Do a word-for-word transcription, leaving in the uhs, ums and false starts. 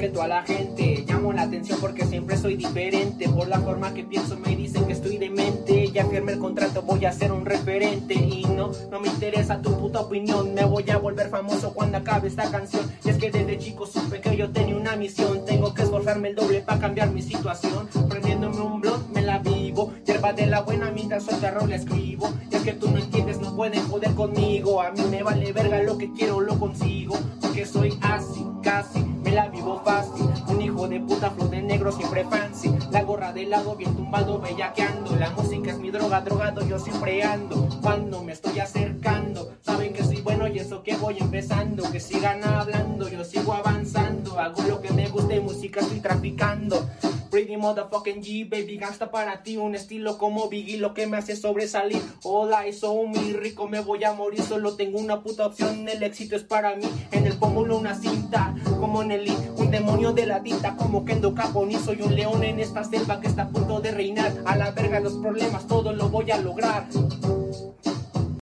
respeto a la gente, llamo la atención porque siempre soy diferente. Por la forma que pienso me dicen que estoy demente. Ya firmé el contrato, voy a ser un referente. Y no, no me interesa tu puta opinión. Me voy a volver famoso cuando acabe esta canción. Y es que desde chico supe que yo tenía una misión. Tengo que esforzarme el doble para cambiar mi situación. Prendiéndome un blunt me la vivo. Hierba de la buena mientras soy terror la escribo. Y es que tú no entiendes, no pueden joder conmigo. A mí me vale verga, lo que quiero lo consigo. Porque soy así, casi, me la vivo fácil. Un hijo de puta, flow de negro, siempre fancy. La gorra de lado, bien tumbado, bellaqueando. La música es mi droga, drogado, yo siempre ando. Cuando me estoy acercando, saben que soy bueno y eso que voy empezando. Que sigan hablando, yo sigo avanzando. Hago lo que me guste, música estoy traficando. Pretty motherfucking G, baby, gangsta para ti. Un estilo como Biggie, lo que me hace sobresalir. Hola, eso muy rico, me voy a morir. Solo tengo una puta opción, el éxito es para mí. En el pómulo una cinta, como en el un demonio de la tinta, como Kendo Caponi. Soy un león en esta selva que está a punto de reinar. A la verga los problemas, todo lo voy a lograr.